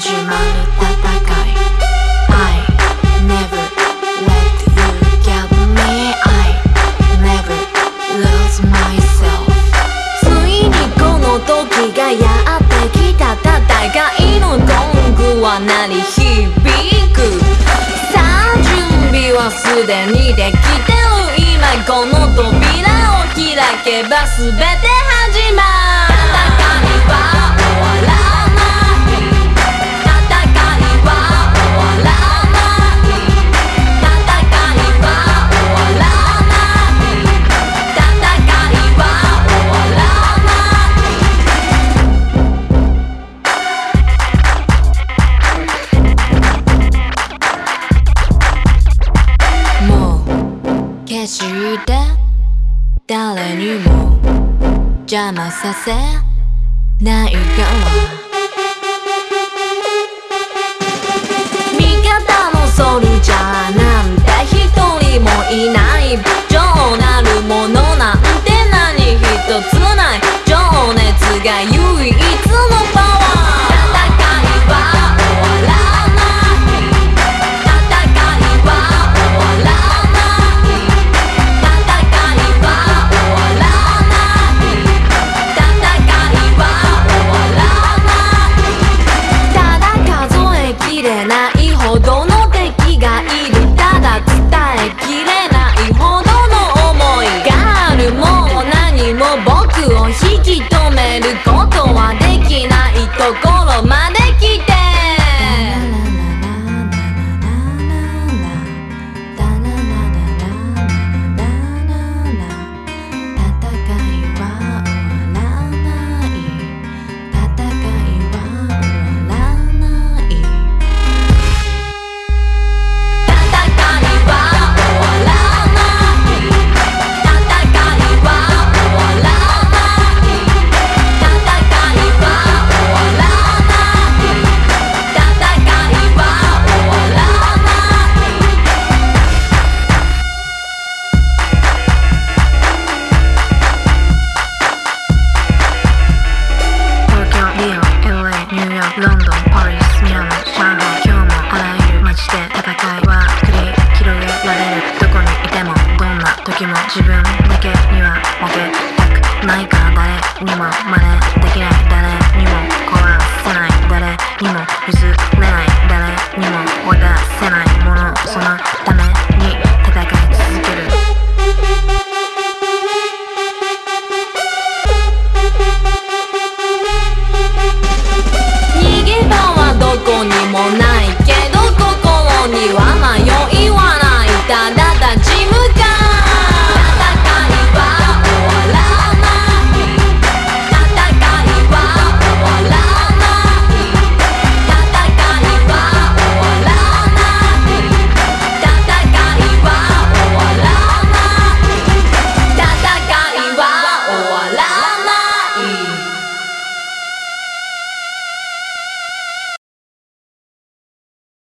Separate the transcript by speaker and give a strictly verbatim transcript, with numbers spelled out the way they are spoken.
Speaker 1: 始まる戦い I never let you get me I never lose myself ついにこの時がやってきた戦いのゴングは鳴り響くさあ準備はすでにできてる今この扉を開けば全て始まる決して誰にも邪魔させないから味方のソルジャーなんて一人もいない情なるものなんて何一つない情熱が唯一のパワー戦いは終わらない戦いは終わらないないほどの敵がいるただ伝えきれないほどの思いがあるもう何も僕を引き止めることはできないところまで来てロンドン、パリス、ミラノ、上海、今日もあらゆる街で戦いは繰り広げられるどこにいてもどんな時も自分だけには負けたくないから誰にも真似できない誰にも壊せない誰にも譲れ